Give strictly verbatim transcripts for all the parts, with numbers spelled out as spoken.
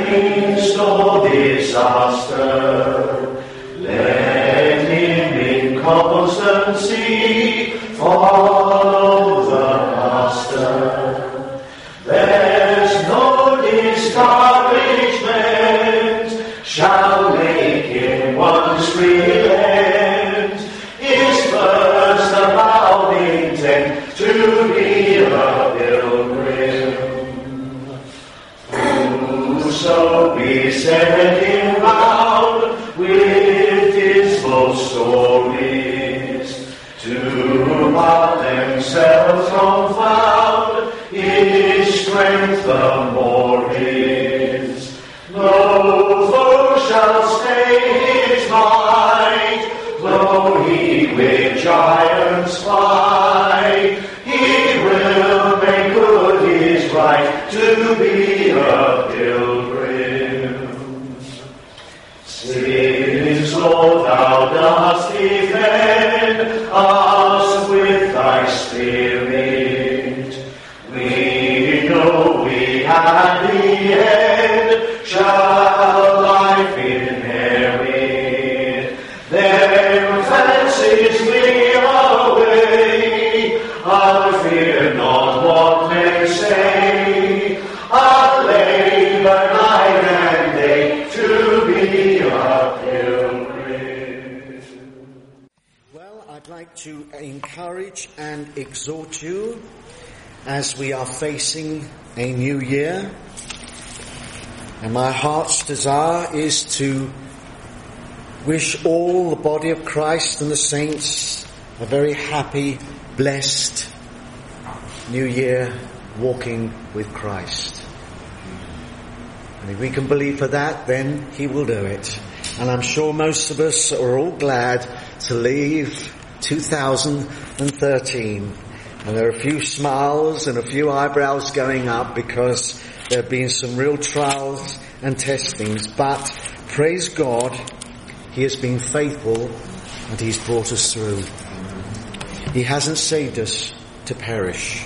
against all disaster, let him in constancy follow the Master. There's no discouragement shall make him once relent. His first avowed intent to be a pilgrim. Whoso beset him round with dismal stories, to what themselves confound, his strength the more is. No foe shall stay his might, though he with giants fight. He will make good his right to be a pilgrim. Since, Lord, thou dost defend us with thy Spirit, we know we at the end shall life inherit. Then fancies flee away, I'll fear not what men say. I'll labor night and day to be a pilgrim. Well, I'd like to encourage and exhort you as we are facing a new year. And my heart's desire is to wish all the body of Christ and the saints a very happy, blessed new year walking with Christ. And if we can believe for that, then he will do it. And I'm sure most of us are all glad to leave two thousand thirteen. And there are a few smiles and a few eyebrows going up because there have been some real trials and testings. But praise God, he has been faithful and he's brought us through. He hasn't saved us to perish.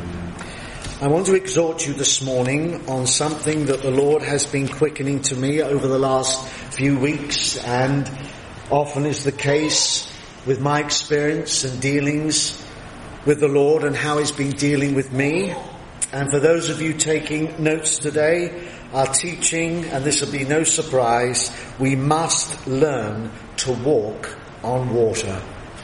I want to exhort you this morning on something that the Lord has been quickening to me over the last few weeks, and often is the case with my experience and dealings with the Lord and how he's been dealing with me. And for those of you taking notes today, our teaching, and this will be no surprise, we must learn to walk on water.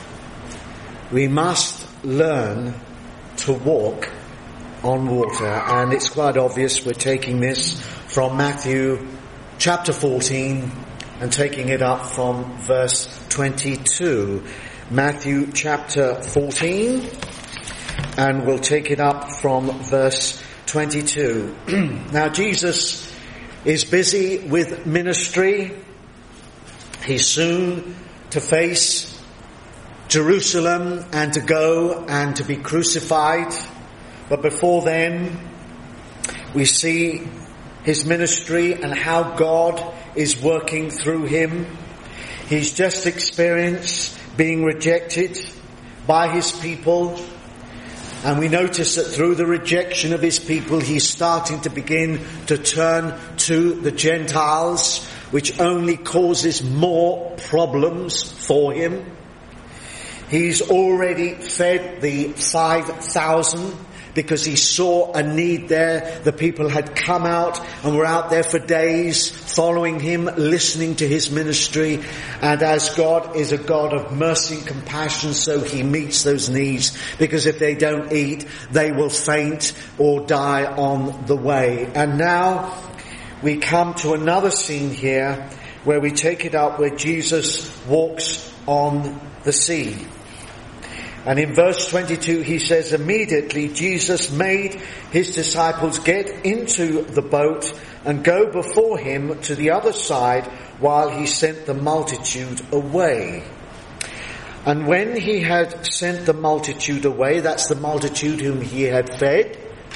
We must learn to walk on water. And it's quite obvious we're taking this from Matthew chapter fourteen and taking it up from verse twenty-two. Matthew chapter fourteen, and we'll take it up from verse twenty-two. Now Jesus is busy with ministry. He's soon to face Jerusalem and to go and to be crucified. But before then, we see his ministry and how God is working through him. He's just experienced being rejected by his people. And we notice that through the rejection of his people, he's starting to begin to turn to the Gentiles, which only causes more problems for him. He's already fed the five thousand because he saw a need there. The people had come out and were out there for days following him, listening to his ministry. And as God is a God of mercy and compassion, so he meets those needs, because if they don't eat, they will faint or die on the way. And now we come to another scene here where we take it up where Jesus walks on the sea. And in verse twenty-two he says, immediately Jesus made his disciples get into the boat and go before him to the other side while he sent the multitude away. And when he had sent the multitude away, that's the multitude whom he had fed,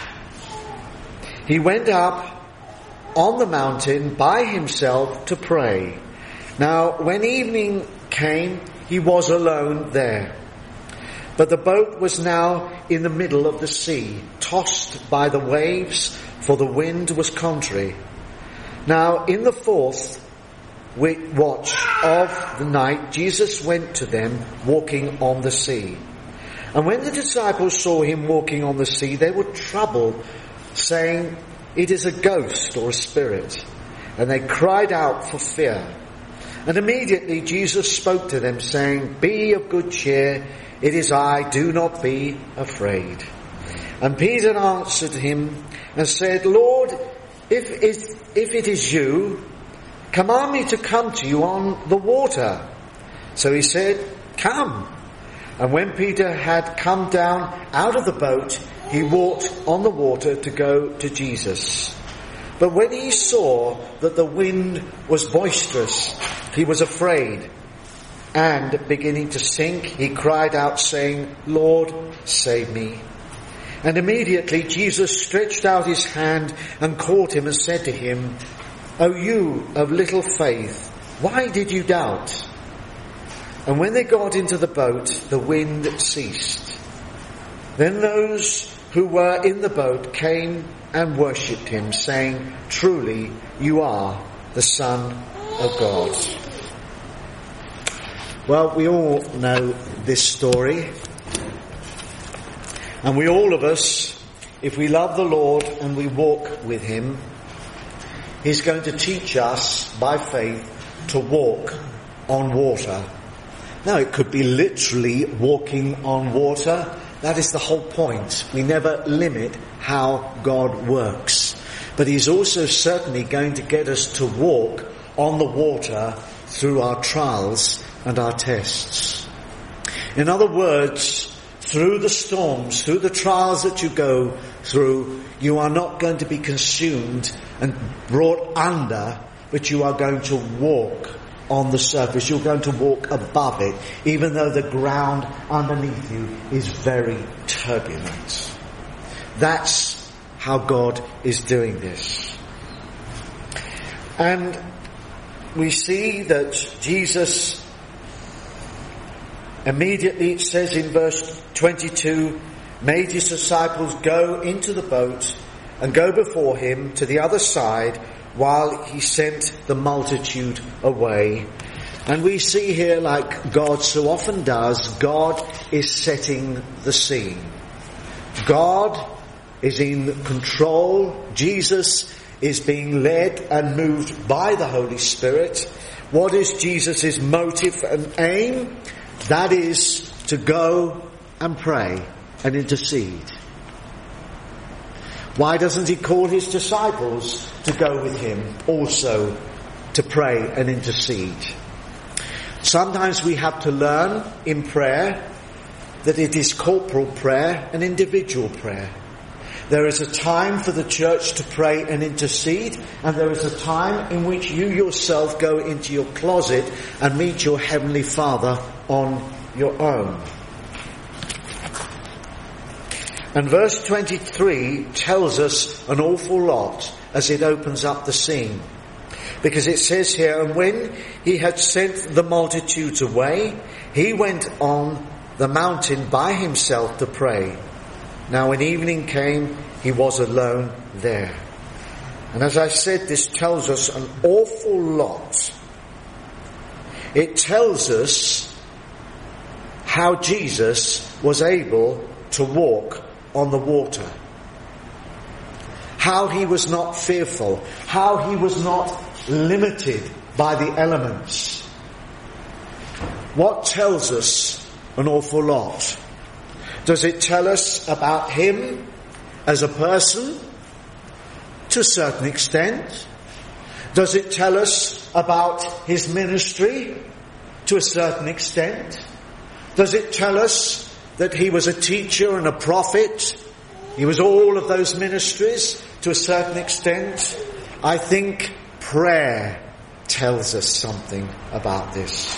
he went up on the mountain by himself to pray. Now when evening came, he was alone there. But the boat was now in the middle of the sea, tossed by the waves, for the wind was contrary. Now in the fourth watch of the night, Jesus went to them walking on the sea. And when the disciples saw him walking on the sea, they were troubled, saying, "It is a ghost or a spirit." And they cried out for fear. And immediately Jesus spoke to them, saying, "Be of good cheer, it is I, do not be afraid." And Peter answered him and said, "Lord, if it, if it is you, command me to come to you on the water." So he said, "Come." And when Peter had come down out of the boat, he walked on the water to go to Jesus. But when he saw that the wind was boisterous, he was afraid, and beginning to sink, he cried out, saying, "Lord, save me." And immediately Jesus stretched out his hand and caught him and said to him, "O you of little faith, why did you doubt?" And when they got into the boat, the wind ceased. Then those who were in the boat came and worshipped him, saying, "Truly you are the Son of God." Well, we all know this story. And we all of us, if we love the Lord and we walk with him, he's going to teach us by faith to walk on water. Now, it could be literally walking on water. That is the whole point. We never limit how God works. But he's also certainly going to get us to walk on the water through our trials and our tests. In other words, through the storms, through the trials that you go through, you are not going to be consumed and brought under, but you are going to walk on the surface. You're going to walk above it, even though the ground underneath you is very turbulent. That's how God is doing this. And we see that Jesus immediately, it says in verse twenty-two, made his disciples go into the boat and go before him to the other side while he sent the multitude away. And we see here, like God so often does, God is setting the scene. God is in control. Jesus is being led and moved by the Holy Spirit. What is Jesus' motive and aim? That is to go and pray and intercede. Why doesn't he call his disciples to go with him also to pray and intercede? Sometimes we have to learn in prayer that it is corporal prayer and individual prayer. There is a time for the church to pray and intercede, and there is a time in which you yourself go into your closet and meet your Heavenly Father on your own. And verse twenty-three tells us an awful lot as it opens up the scene. Because it says here, and when he had sent the multitudes away, he went on the mountain by himself to pray. Now when evening came, he was alone there. And as I said, this tells us an awful lot. It tells us how Jesus was able to walk on the water. How he was not fearful. How he was not limited by the elements. What tells us an awful lot? Does it tell us about him as a person? To a certain extent. Does it tell us about his ministry? To a certain extent. Does it tell us that he was a teacher and a prophet? He was all of those ministries to a certain extent. I think prayer tells us something about this.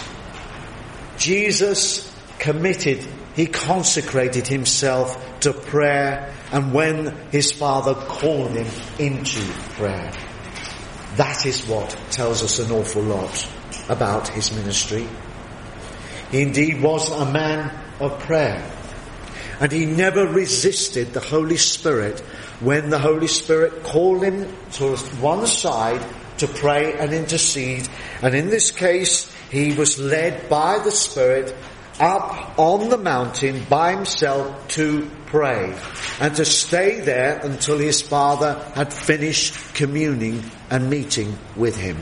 Jesus committed, he consecrated himself to prayer, and when his Father called him into prayer. That is what tells us an awful lot about his ministry. He indeed was a man of prayer. And he never resisted the Holy Spirit when the Holy Spirit called him to one side to pray and intercede. And in this case, he was led by the Spirit up on the mountain by himself to pray and to stay there until his Father had finished communing and meeting with him.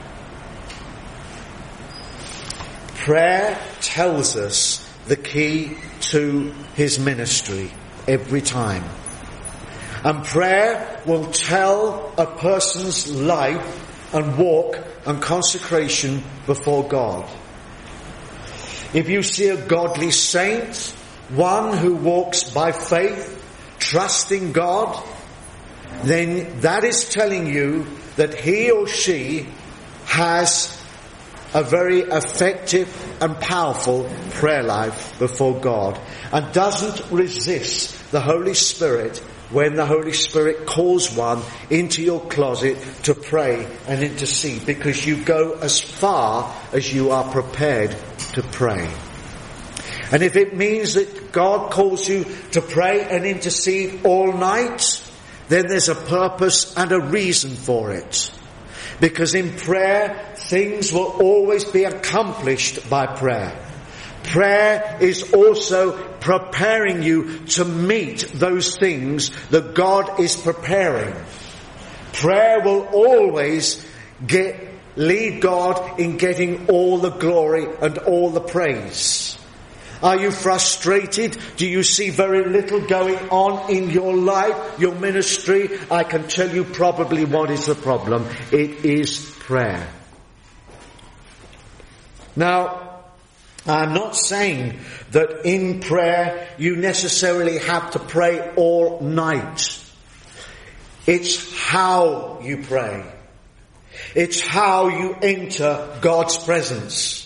Prayer tells us the key to his ministry every time. And prayer will tell a person's life and walk and consecration before God. If you see a godly saint, one who walks by faith, trusting God, then that is telling you that he or she has a very effective and powerful prayer life before God and doesn't resist the Holy Spirit when the Holy Spirit calls one into your closet to pray and intercede, because you go as far as you are prepared to pray. And if it means that God calls you to pray and intercede all night, then there's a purpose and a reason for it. Because in prayer, things will always be accomplished by prayer. Prayer is also preparing you to meet those things that God is preparing. Prayer will always get, lead God in getting all the glory and all the praise. Are you frustrated? Do you see very little going on in your life, your ministry? I can tell you probably what is the problem. It is prayer. Now, I'm not saying that in prayer you necessarily have to pray all night. It's how you pray. It's how you enter God's presence.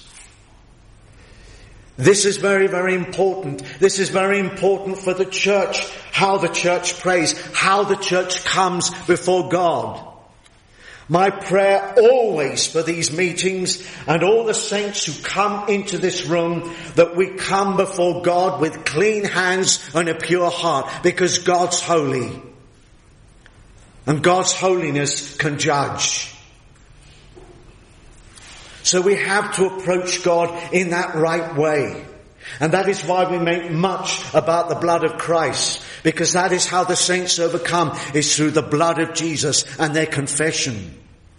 This is very, very important. This is very important for the church, how the church prays, how the church comes before God. My prayer always for these meetings and all the saints who come into this room, that we come before God with clean hands and a pure heart, because God's holy. And God's holiness can judge. So we have to approach God in that right way. And that is why we make much about the blood of Christ, because that is how the saints overcome, is through the blood of Jesus and their confession.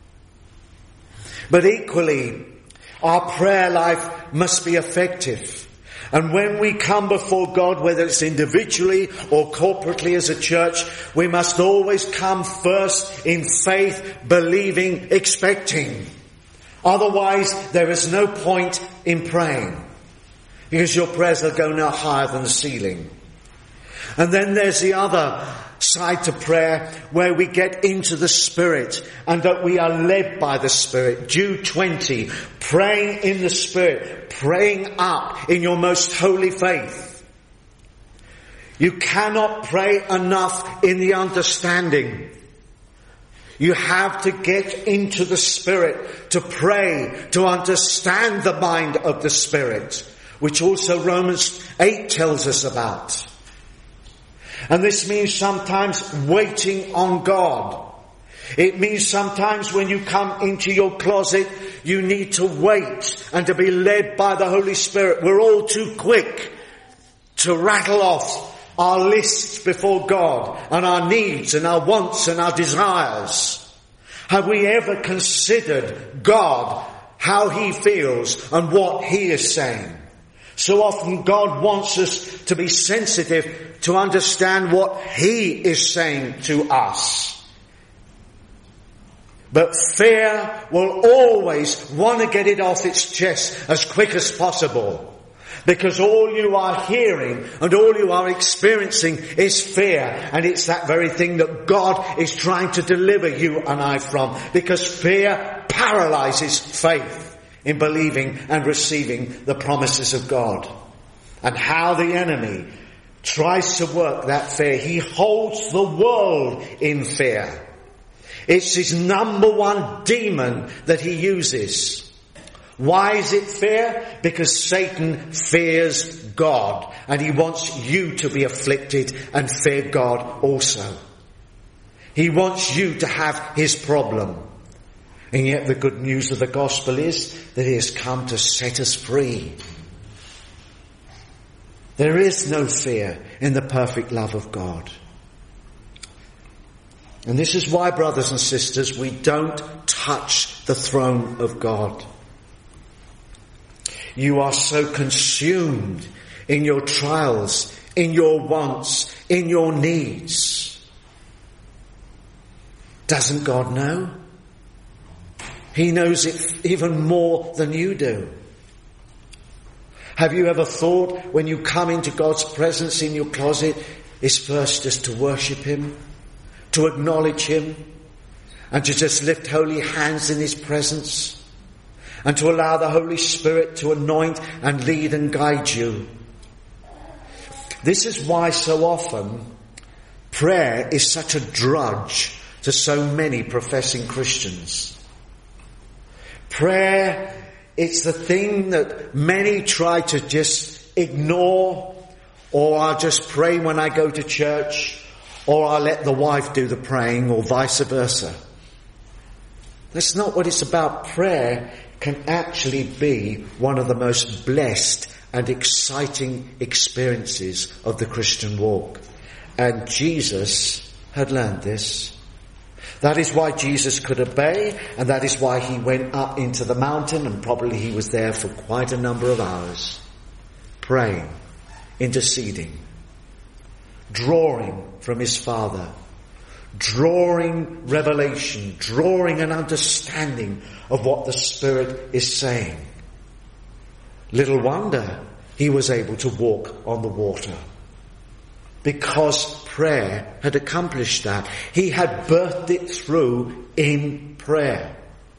But equally, our prayer life must be effective. And when we come before God, whether it's individually or corporately as a church, we must always come first in faith, believing, expecting. Otherwise, there is no point in praying, because your prayers will go no higher than the ceiling. And then there's the other side to prayer, where we get into the Spirit and that we are led by the Spirit. Jude twenty, praying in the Spirit, praying up in your most holy faith. You cannot pray enough in the understanding. You have to get into the Spirit to pray, to understand the mind of the Spirit, which also Romans eight tells us about. And this means sometimes waiting on God. It means sometimes when you come into your closet, you need to wait and to be led by the Holy Spirit. We're all too quick to rattle off our lists before God and our needs and our wants and our desires. Have we ever considered God, how He feels and what He is saying? So often God wants us to be sensitive to understand what He is saying to us. But fear will always want to get it off its chest as quick as possible. Because all you are hearing and all you are experiencing is fear. And it's that very thing that God is trying to deliver you and I from. Because fear paralyzes faith in believing and receiving the promises of God. And how the enemy tries to work that fear. He holds the world in fear. It's his number one demon that he uses. Why is it fear? Because Satan fears God, and he wants you to be afflicted and fear God also. He wants you to have his problem. And yet the good news of the gospel is that he has come to set us free. There is no fear in the perfect love of God. And this is why, brothers and sisters, we don't touch the throne of God. You are so consumed in your trials, in your wants, in your needs. Doesn't God know? He knows it even more than you do. Have you ever thought when you come into God's presence in your closet is first just to worship him, to acknowledge him, and to just lift holy hands in his presence, and to allow the Holy Spirit to anoint and lead and guide you? This is why so often prayer is such a drudge to so many professing Christians. Prayer, it's the thing that many try to just ignore, or I'll just pray when I go to church, or I'll let the wife do the praying, or vice versa. That's not what it's about. Prayer can actually be one of the most blessed and exciting experiences of the Christian walk. And Jesus had learned this. That is why Jesus could obey, and that is why he went up into the mountain, and probably he was there for quite a number of hours, praying, interceding, drawing from his Father, drawing revelation, drawing an understanding of what the Spirit is saying. Little wonder he was able to walk on the water, because prayer had accomplished that. He had birthed it through in prayer.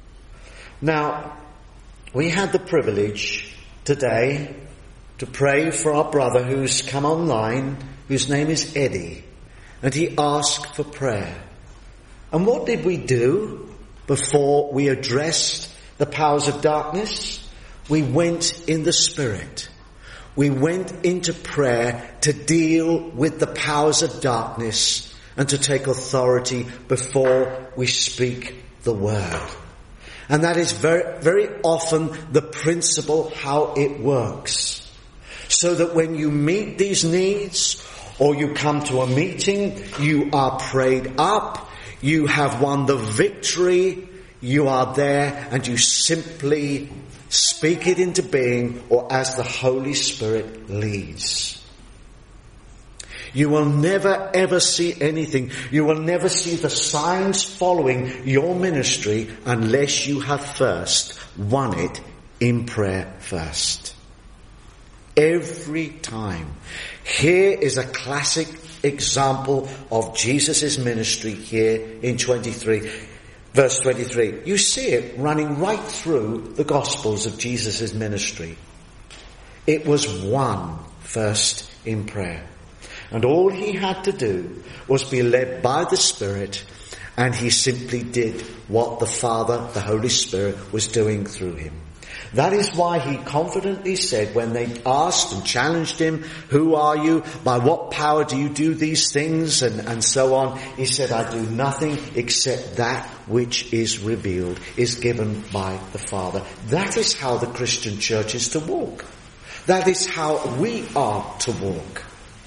Now, we had the privilege today to pray for our brother who's come online, whose name is Eddie, and he asked for prayer. And what did we do before we addressed the powers of darkness? We went in the Spirit. We went into prayer to deal with the powers of darkness and to take authority before we speak the word. And that is very, very often the principle how it works. So that when you meet these needs, or you come to a meeting, you are prayed up, you have won the victory, you are there and you simply speak it into being, or as the Holy Spirit leads. You will never ever see anything. You will never see the signs following your ministry unless you have first won it in prayer first. Every time. Here is a classic example of Jesus' ministry here in twenty-three. Verse twenty-three, you see it running right through the Gospels of Jesus' ministry. It was one first in prayer. And all he had to do was be led by the Spirit, and he simply did what the Father, the Holy Spirit, was doing through him. That is why he confidently said, when they asked and challenged him, who are you? By what power do you do these things? And, and so on. He said, I do nothing except that which is revealed, is given by the Father. That is how the Christian church is to walk. That is how we are to walk.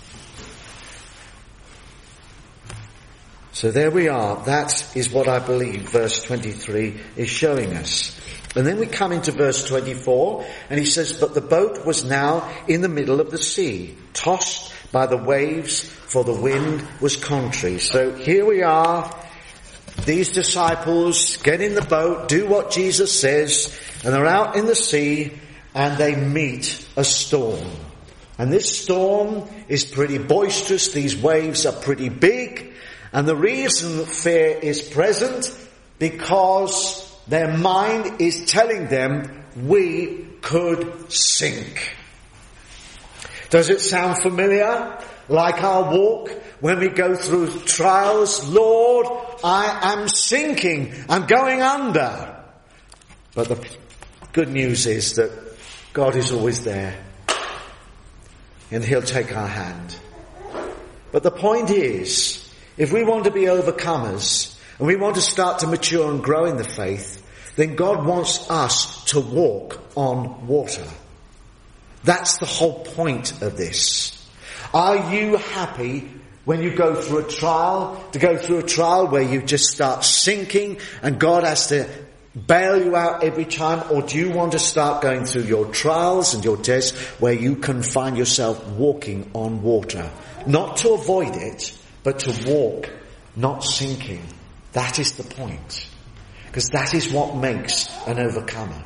So there we are. That is what I believe verse twenty-three is showing us. And then we come into verse twenty-four, and he says, but the boat was now in the middle of the sea, tossed by the waves, for the wind was contrary. So here we are. These disciples get in the boat, do what Jesus says, and they're out in the sea, and they meet a storm. And this storm is pretty boisterous. These waves are pretty big. And the reason fear is present, because their mind is telling them, we could sink. Does it sound familiar? Like our walk when we go through trials? Lord, I am sinking. I'm going under. But the good news is that God is always there. And he'll take our hand. But the point is, if we want to be overcomers, and we want to start to mature and grow in the faith, then God wants us to walk on water. That's the whole point of this. Are you happy when you go through a trial, to go through a trial where you just start sinking and God has to bail you out every time? Or do you want to start going through your trials and your tests where you can find yourself walking on water? Not to avoid it, but to walk, not sinking. That is the point. Because that is what makes an overcomer.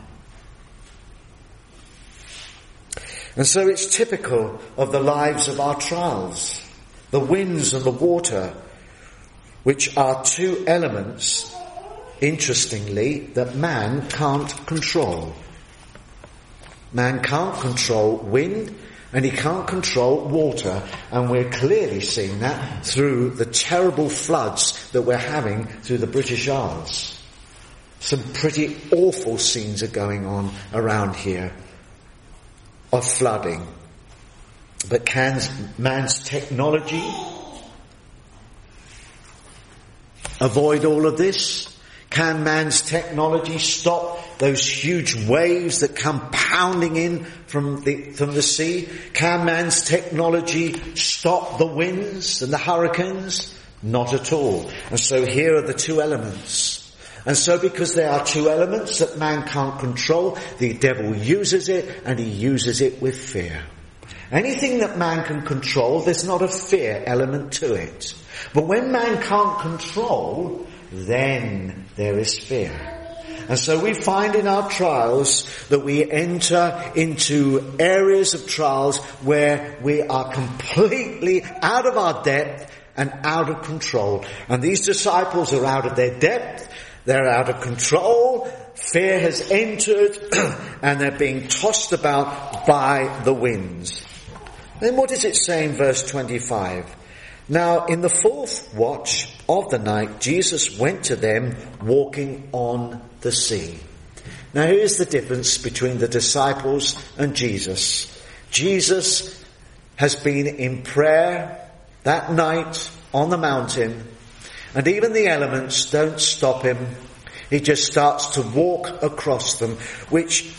And so it's typical of the lives of our trials. The winds and the water, which are two elements, interestingly, that man can't control. Man can't control wind and he can't control water. And we're clearly seeing that through the terrible floods that we're having through the British Isles. Some pretty awful scenes are going on around here of flooding. But can man's technology avoid all of this? Can man's technology stop those huge waves that come pounding in from the, from the sea? Can man's technology stop the winds and the hurricanes? Not at all. And so here are the two elements. And so because there are two elements that man can't control, the devil uses it, and he uses it with fear. Anything that man can control, there's not a fear element to it. But when man can't control, then there is fear. And so we find in our trials that we enter into areas of trials where we are completely out of our depth and out of control. And these disciples are out of their depth, they're out of control, fear has entered, and they're being tossed about by the winds. Then what does it say in verse twenty-five? Now in the fourth watch of the night, Jesus went to them walking on the sea. Now here's the difference between the disciples and Jesus. Jesus has been in prayer that night on the mountain, and even the elements don't stop him. He just starts to walk across them, which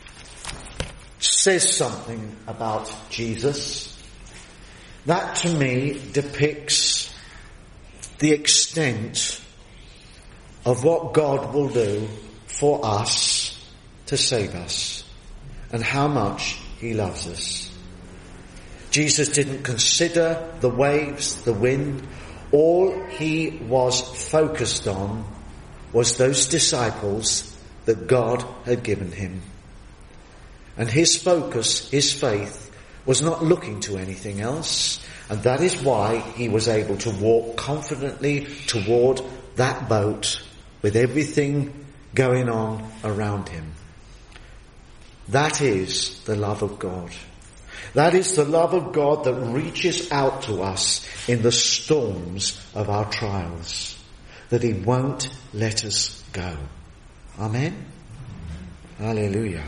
says something about Jesus. That to me depicts the extent of what God will do for us to save us and how much he loves us. Jesus didn't consider the waves, the wind. All he was focused on was those disciples that God had given him. And his focus, his faith, was not looking to anything else. And that is why he was able to walk confidently toward that boat with everything going on around him. That is the love of God. That is the love of God that reaches out to us in the storms of our trials. That he won't let us go. Amen? Hallelujah.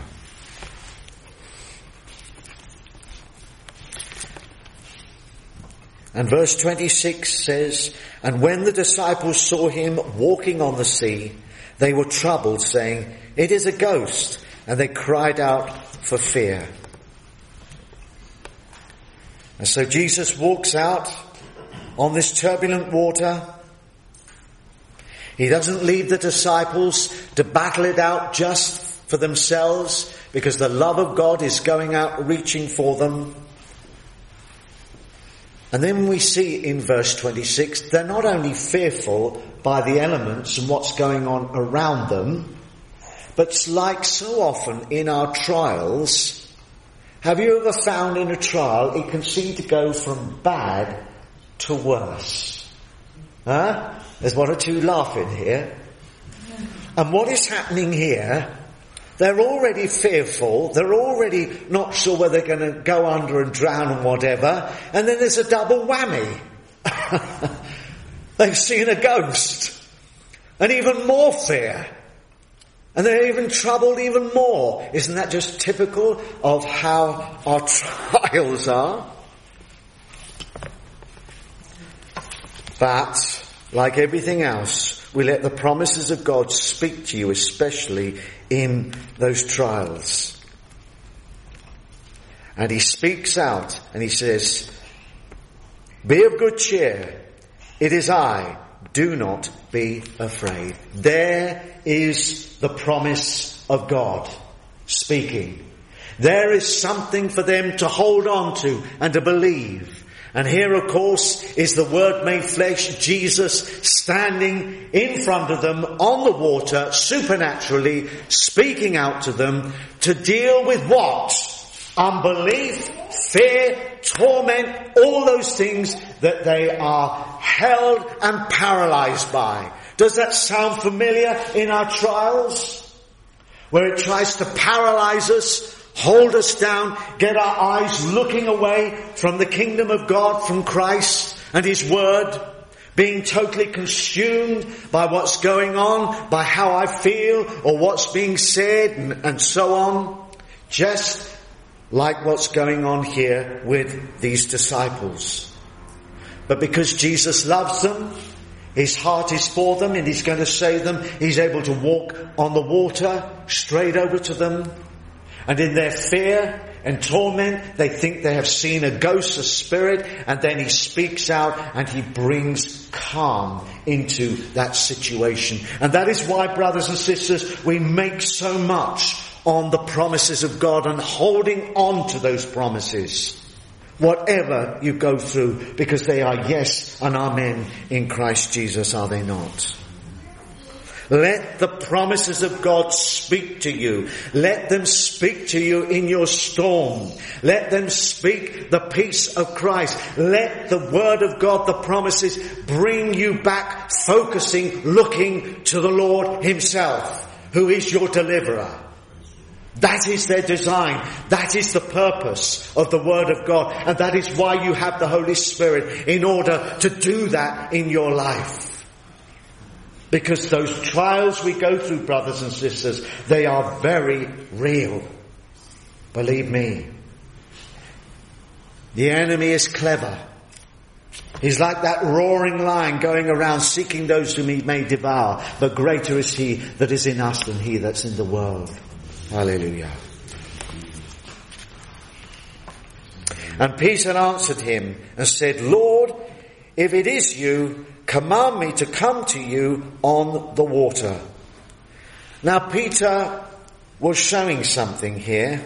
And verse twenty-six says, and when the disciples saw him walking on the sea, they were troubled, saying, it is a ghost. And they cried out for fear. And so Jesus walks out on this turbulent water. He doesn't leave the disciples to battle it out just for themselves, because the love of God is going out reaching for them. And then we see in verse twenty-six, they're not only fearful by the elements and what's going on around them, but like so often in our trials, have you ever found in a trial it can seem to go from bad to worse? Huh? There's one or two laughing here. And what is happening here, they're already fearful, they're already not sure whether they're going to go under and drown and whatever, and then there's a double whammy. They've seen a ghost, and even more fear. And they're even troubled even more. Isn't that just typical of how our trials are? But, like everything else, we let the promises of God speak to you, especially in those trials. And he speaks out and he says, be of good cheer. It is I. Do not be afraid. There is the promise of God speaking. There is something for them to hold on to and to believe. And here, of course, is the Word made flesh, Jesus, standing in front of them on the water, supernaturally, speaking out to them to deal with what? Unbelief, fear, torment, all those things that they are held and paralyzed by. Does that sound familiar in our trials? Where it tries to paralyze us, hold us down, get our eyes looking away from the kingdom of God, from Christ and His Word, being totally consumed by what's going on, by how I feel or what's being said and, and so on. Just like what's going on here with these disciples. But because Jesus loves them, His heart is for them and He's going to save them, He's able to walk on the water straight over to them. And in their fear and torment, they think they have seen a ghost, a spirit, and then He speaks out and He brings calm into that situation. And that is why, brothers and sisters, we make so much on the promises of God and holding on to those promises. Whatever you go through, because they are yes and amen in Christ Jesus, are they not? Let the promises of God speak to you. Let them speak to you in your storm. Let them speak the peace of Christ. Let the Word of God, the promises, bring you back focusing, looking to the Lord Himself, who is your deliverer. That is their design. That is the purpose of the Word of God. And that is why you have the Holy Spirit, in order to do that in your life. Because those trials we go through, brothers and sisters, they are very real. Believe me. The enemy is clever. He's like that roaring lion going around seeking those whom he may devour. But greater is He that is in us than he that's in the world. Hallelujah. And Peter answered him and said, Lord, if it is you, command me to come to you on the water. Now Peter was showing something here.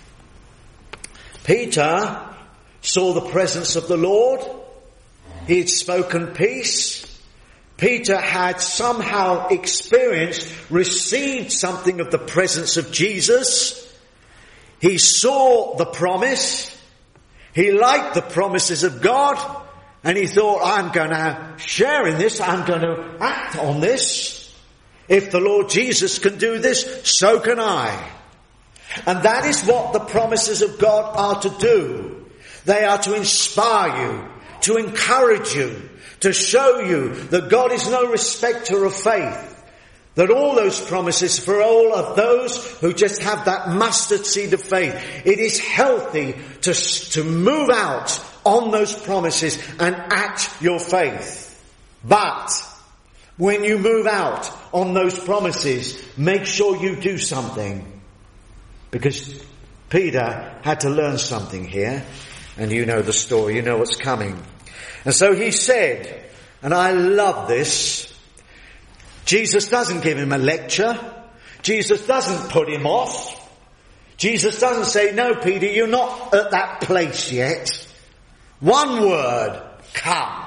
Peter saw the presence of the Lord. He had spoken peace. Peter had somehow experienced, received something of the presence of Jesus. He saw the promise. He liked the promises of God. And he thought, I'm going to share in this. I'm going to act on this. If the Lord Jesus can do this, so can I. And that is what the promises of God are to do. They are to inspire you, to encourage you, to show you that God is no respecter of faith. That all those promises for all of those who just have that mustard seed of faith. It is healthy to, to move out on those promises and act your faith. But when you move out on those promises, make sure you do something. Because Peter had to learn something here. And you know the story, you know what's coming. And so he said, and I love this, Jesus doesn't give him a lecture. Jesus doesn't put him off. Jesus doesn't say, no, Peter, you're not at that place yet. One word, come.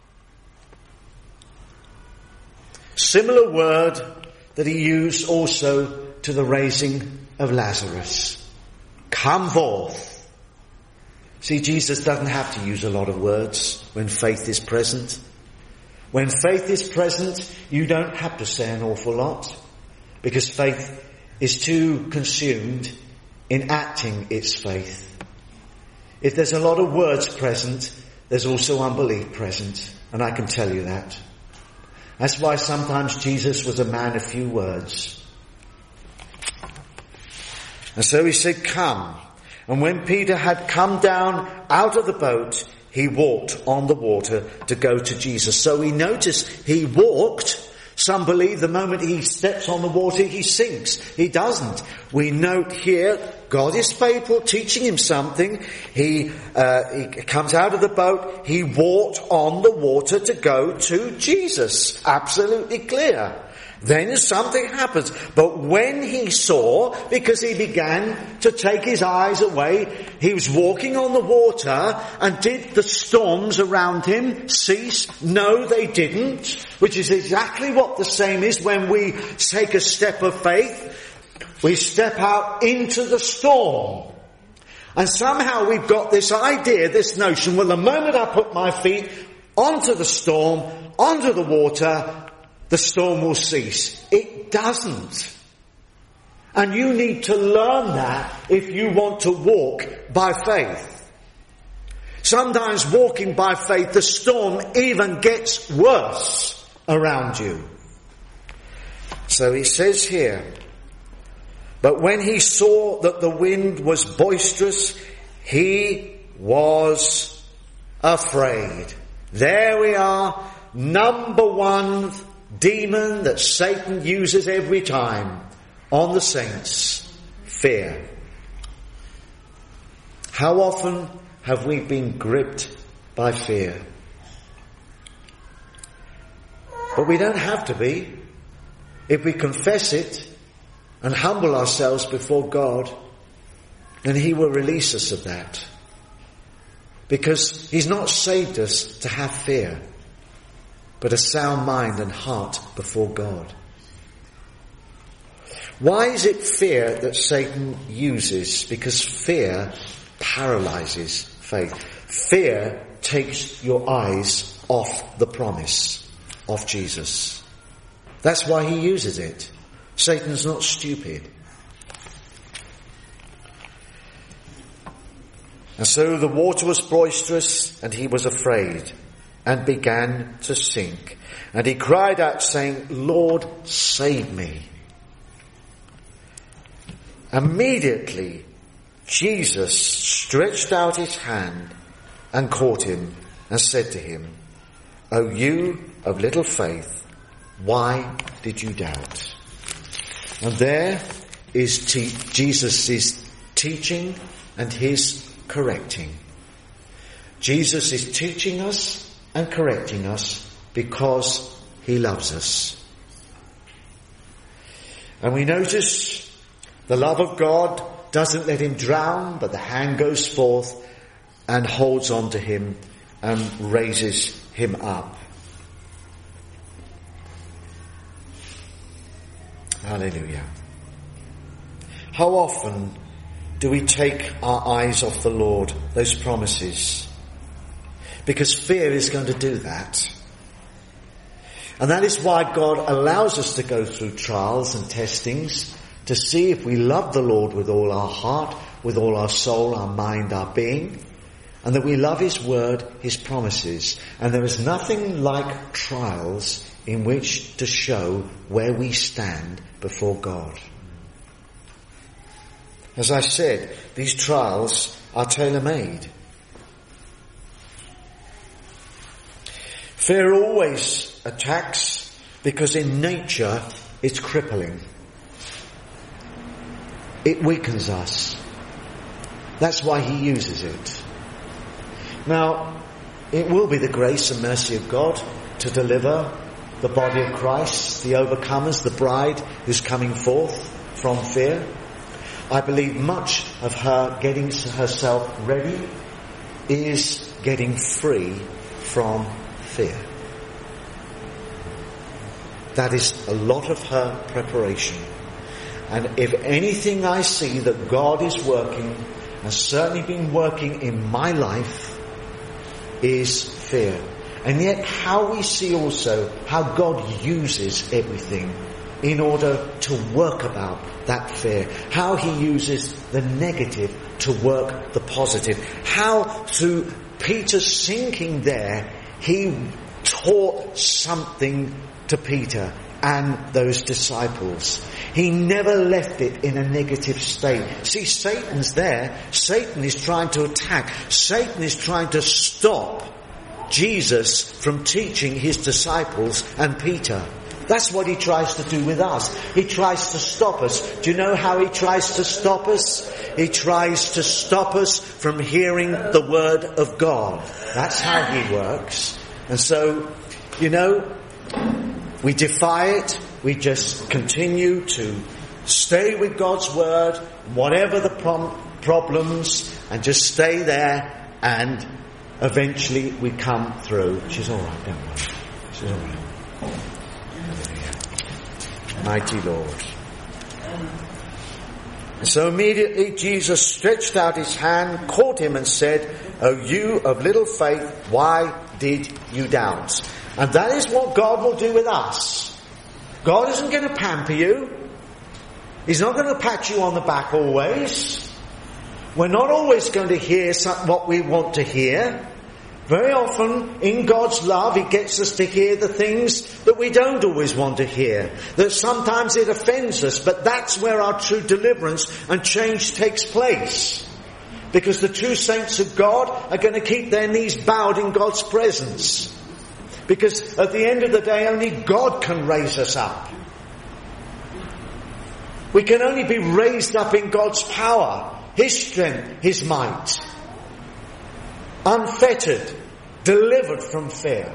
Similar word that he used also to the raising of Lazarus. Come forth. See, Jesus doesn't have to use a lot of words when faith is present. When faith is present, you don't have to say an awful lot, because faith is too consumed in acting its faith. If there's a lot of words present, there's also unbelief present, and I can tell you that. That's why sometimes Jesus was a man of few words. And so he said, come. And when Peter had come down out of the boat, he walked on the water to go to Jesus. So we notice he walked Some believe the moment he steps on the water, he sinks. He doesn't. We note here, God is faithful, teaching him something. He, uh, he comes out of the boat. He walked on the water to go to Jesus. Absolutely clear. Then something happens. But when he saw, because he began to take his eyes away, he was walking on the water, and did the storms around him cease? No, they didn't. Which is exactly what the same is when we take a step of faith. We step out into the storm. And somehow we've got this idea, this notion, well, the moment I put my feet onto the storm, onto the water, the storm will cease. It doesn't. And you need to learn that if you want to walk by faith. Sometimes walking by faith, the storm even gets worse around you. So he says here, but when he saw that the wind was boisterous, he was afraid. There we are, number one demon that Satan uses every time on the saints: fear. How often have we been gripped by fear? But we don't have to be. If we confess it and humble ourselves before God, then he will release us of that. Because he's not saved us to have fear, but a sound mind and heart before God. Why is it fear that Satan uses? Because fear paralyzes faith. Fear takes your eyes off the promise of Jesus. That's why he uses it. Satan's not stupid. And so the water was boisterous, and he was afraid, and began to sink. And he cried out, saying, Lord, save me. Immediately, Jesus stretched out his hand and caught him and said to him, O you of little faith, why did you doubt? And there is te- Jesus' teaching and his correcting. Jesus is teaching us and correcting us because he loves us. And we notice the love of God doesn't let him drown, but the hand goes forth and holds on to him and raises him up. Hallelujah. How often do we take our eyes off the Lord, those promises? Because fear is going to do that. And that is why God allows us to go through trials and testings, to see if we love the Lord with all our heart, with all our soul, our mind, our being, and that we love his word, his promises. And there is nothing like trials in which to show where we stand before God. As I said, these trials are tailor-made. Fear always attacks because in nature it's crippling. It weakens us. That's why he uses it. Now, it will be the grace and mercy of God to deliver the body of Christ, the overcomers, the bride who's coming forth from fear. I believe much of her getting herself ready is getting free from fear. That is a lot of her preparation. And if anything I see that God is working, and certainly been working in my life, is fear. And yet how we see also how God uses everything in order to work about that fear. How he uses the negative to work the positive. How through Peter sinking there, he taught something to Peter and those disciples. He never left it in a negative state. See, Satan's there. Satan is trying to attack. Satan is trying to stop Jesus from teaching his disciples and Peter. That's what he tries to do with us. He tries to stop us. Do you know how he tries to stop us? He tries to stop us from hearing the word of God. That's how he works. And so, you know, we defy it. We just continue to stay with God's word, whatever the prom- problems, and just stay there, and eventually we come through. She's all right, don't worry. She's all right. Mighty Lord. And so immediately Jesus stretched out his hand, caught him and said, "O you of little faith, why did you doubt?" And that is what God will do with us. God isn't going to pamper you. He's not going to pat you on the back always. We're not always going to hear what we want to hear. Very often, in God's love, he gets us to hear the things that we don't always want to hear. That sometimes it offends us, but that's where our true deliverance and change takes place. Because the true saints of God are going to keep their knees bowed in God's presence. Because at the end of the day, only God can raise us up. We can only be raised up in God's power, his strength, his might. Unfettered, delivered from fear.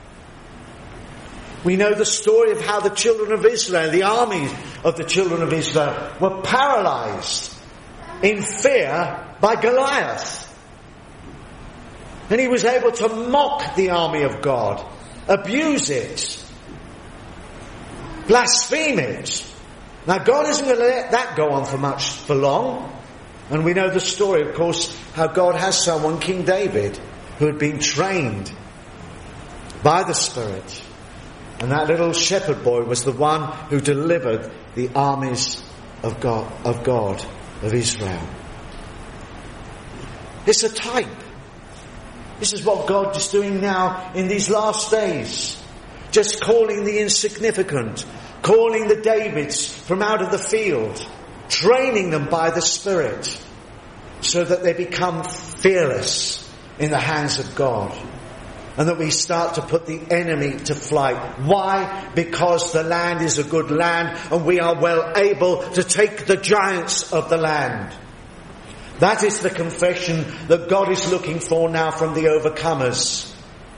We know the story of how the children of Israel, the army of the children of Israel, were paralyzed in fear by Goliath. And he was able to mock the army of God, abuse it, blaspheme it. Now God isn't going to let that go on for much, for long. And we know the story, of course, how God has someone, King David, who had been trained by the Spirit. And that little shepherd boy was the one who delivered the armies of God, of God, of Israel. It's a type. This is what God is doing now in these last days. Just calling the insignificant, calling the Davids from out of the field, training them by the Spirit so that they become fearless in the hands of God, and that we start to put the enemy to flight. Why? Because the land is a good land and we are well able to take the giants of the land. That is the confession that God is looking for now from the overcomers.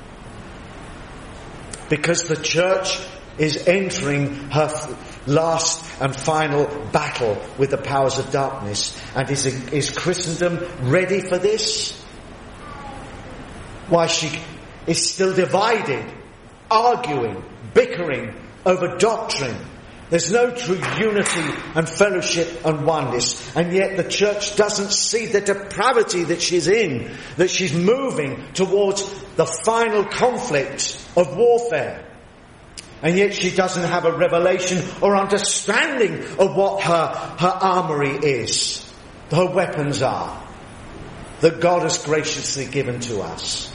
Because the church is entering her last and final battle with the powers of darkness. And is, is Christendom ready for this? Why, she is still divided, arguing, bickering over doctrine. There's no true unity and fellowship and oneness. And yet the church doesn't see the depravity that she's in, that she's moving towards the final conflict of warfare. And yet she doesn't have a revelation or understanding of what her, her armory is, her weapons are, that God has graciously given to us.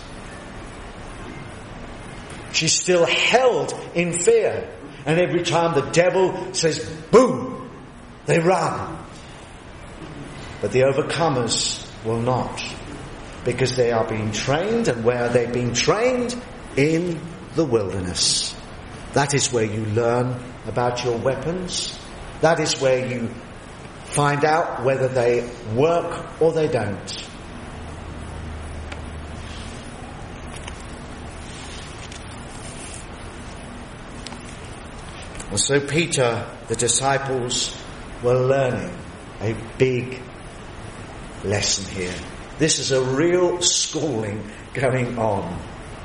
She's still held in fear. And every time the devil says, boom, they run. But the overcomers will not. Because they are being trained. And where are they being trained? In the wilderness. That is where you learn about your weapons. That is where you find out whether they work or they don't. And so Peter, the disciples, were learning a big lesson here. This is a real schooling going on.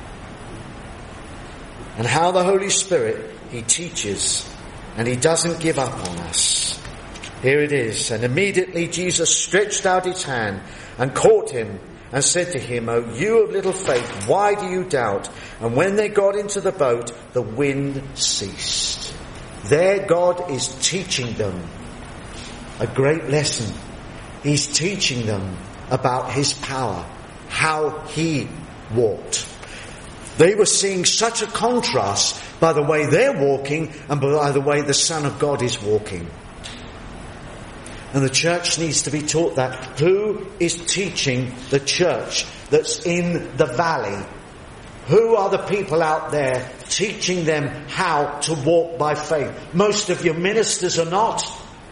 And how the Holy Spirit, he teaches, and he doesn't give up on us. Here it is. And immediately Jesus stretched out his hand and caught him and said to him, "O you of little faith, why do you doubt?" And when they got into the boat, the wind ceased. There God is teaching them a great lesson. He's teaching them about his power, how he walked. They were seeing such a contrast by the way they're walking and by the way the Son of God is walking. And the church needs to be taught that. Who is teaching the church that's in the valley? Who are the people out there teaching them how to walk by faith. Most of your ministers are not.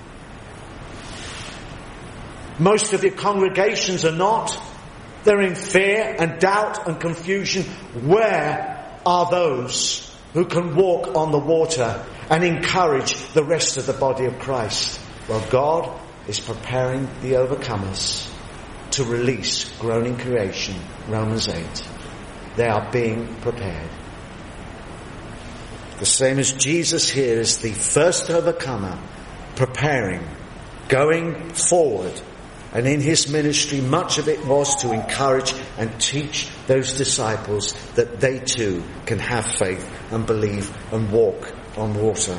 Most of your congregations are not. They're in fear and doubt and confusion. Where are those who can walk on the water and encourage the rest of the body of Christ? Well, God is preparing the overcomers to release groaning creation, Romans eight. They are being prepared. The same as Jesus here is the first overcomer, preparing, going forward. And in his ministry, much of it was to encourage and teach those disciples that they too can have faith and believe and walk on water.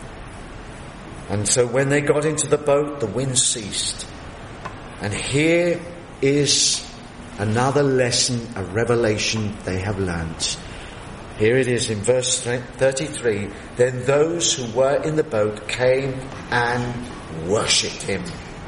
And so when they got into the boat, the wind ceased. And here is another lesson, a revelation they have learnt. Here it is in verse thirty-three. Then those who were in the boat came and worshipped him,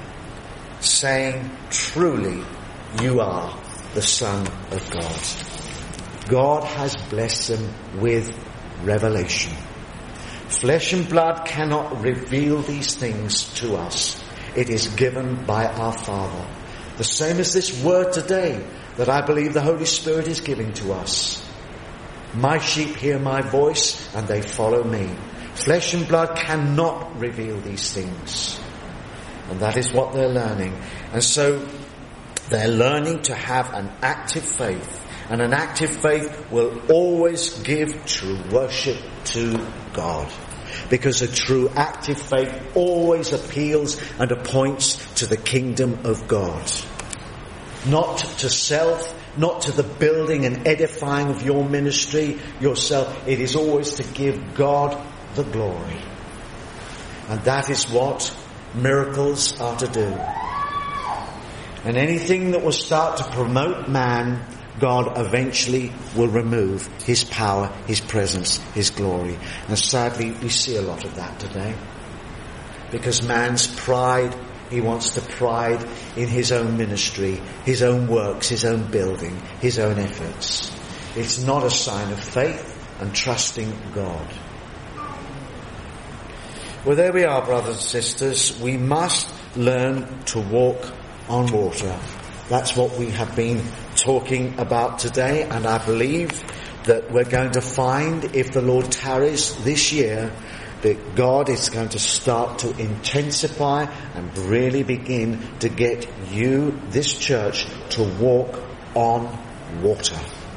saying, truly, you are the Son of God. God has blessed them with revelation. Flesh and blood cannot reveal these things to us. It is given by our Father. The same as this word today that I believe the Holy Spirit is giving to us. My sheep hear my voice and they follow me. Flesh and blood cannot reveal these things. And that is what they're learning. And so they're learning to have an active faith. And an active faith will always give true worship to God. Because a true active faith always appeals and points to the kingdom of God. Not to self, not to the building and edifying of your ministry, yourself. It is always to give God the glory. And that is what miracles are to do. And anything that will start to promote man, God eventually will remove his power, his presence, his glory. And sadly, we see a lot of that today. Because man's pride, he wants to pride in his own ministry, his own works, his own building, his own efforts. It's not a sign of faith and trusting God. Well, there we are, brothers and sisters. We must learn to walk on water. That's what we have been talking about today, and I believe that we're going to find, if the Lord tarries this year, that God is going to start to intensify and really begin to get you, this church, to walk on water.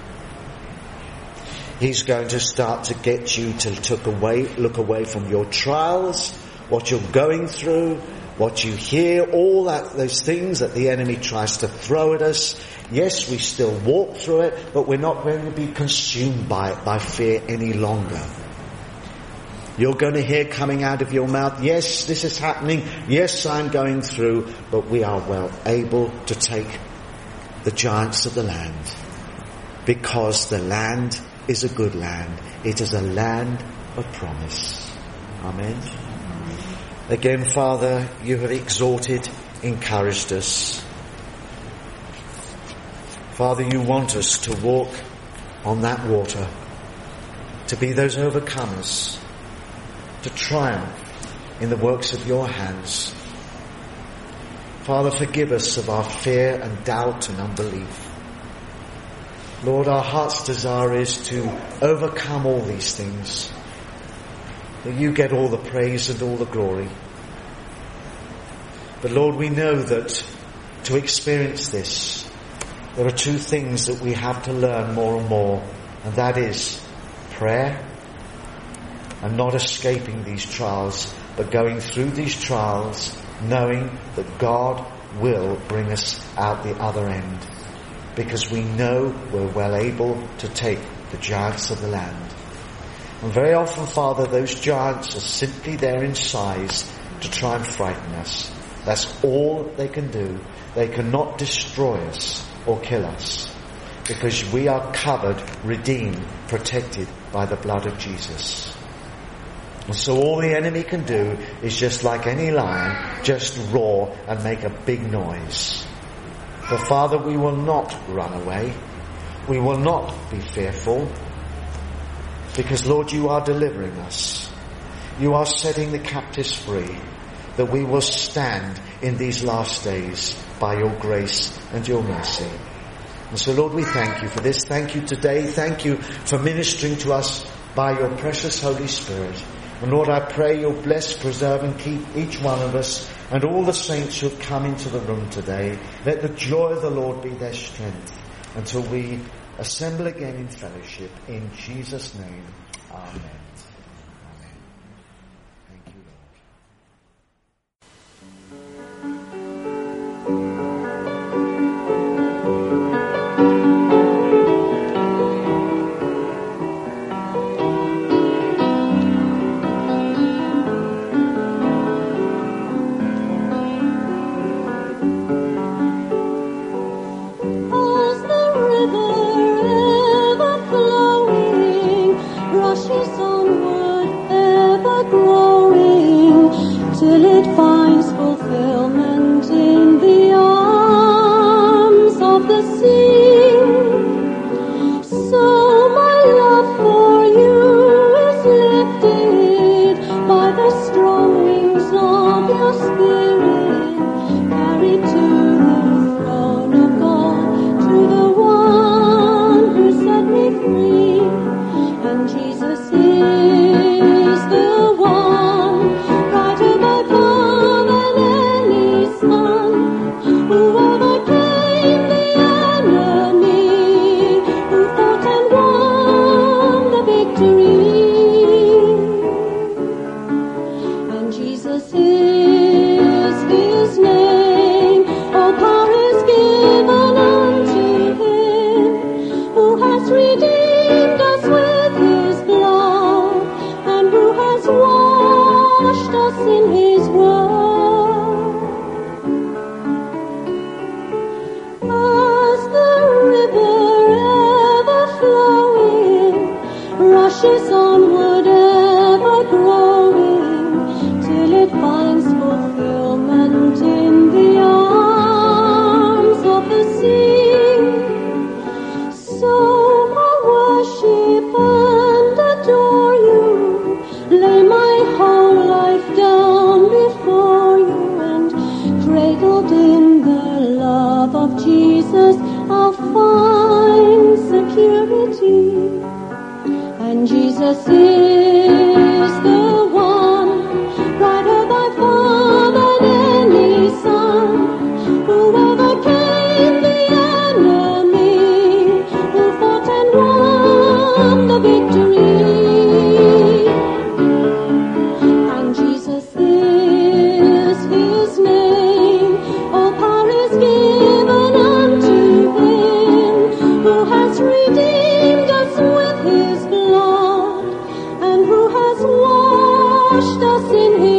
He's going to start to get you to look away, look away from your trials, what you're going through, what you hear, all that, those things that the enemy tries to throw at us. Yes, we still walk through it, but we're not going to be consumed by it, by fear any longer. You're going to hear coming out of your mouth, yes, this is happening, yes, I'm going through, but we are well able to take the giants of the land, because the land is a good land. It is a land of promise. Amen. Again, Father, you have exhorted, encouraged us. Father, you want us to walk on that water, to be those overcomers, to triumph in the works of your hands. Father, forgive us of our fear and doubt and unbelief. Lord, our heart's desire is to overcome all these things, that you get all the praise and all the glory. But Lord, we know that to experience this, there are two things that we have to learn more and more, and that is prayer and not escaping these trials, but going through these trials knowing that God will bring us out the other end, because we know we're well able to take the giants of the land. And very often, Father, those giants are simply there in size to try and frighten us. That's all they can do. They cannot destroy us or kill us, because we are covered, redeemed, protected by the blood of Jesus. And so all the enemy can do is, just like any lion, just roar and make a big noise. But Father, we will not run away. We will not be fearful. Because, Lord, you are delivering us. You are setting the captives free, that we will stand in these last days by your grace and your mercy. And so, Lord, we thank you for this. Thank you today. Thank you for ministering to us by your precious Holy Spirit. And Lord, I pray you'll bless, preserve and keep each one of us and all the saints who have come into the room today. Let the joy of the Lord be their strength until we assemble again in fellowship. In Jesus' name, amen. Amen. Thank you, till it finds fulfillment in the arms of the sea. So my love for you is lifted by the strong wings of your spirit, carried to the throne of God, to the one who set me free. And Jesus is the one right above love and any son, who overcame the enemy, who fought and won the victory. And Jesus is his name, all power is given unto him, who has redeemed us with his blood, and who has washed us in his word. As the river ever flowing rushes onward, ever growing, till it finds fulfillment in the arms of the sea. So I worship and adore you, lay my whole life down before you, and cradled in the love of Jesus I'll find security. And Jesus is the one, brighter by far than any sun, who overcame the enemy, who fought and won the victory. And Jesus is his name, all power is given unto him, who has redeemed us with his blood, and who has washed us in his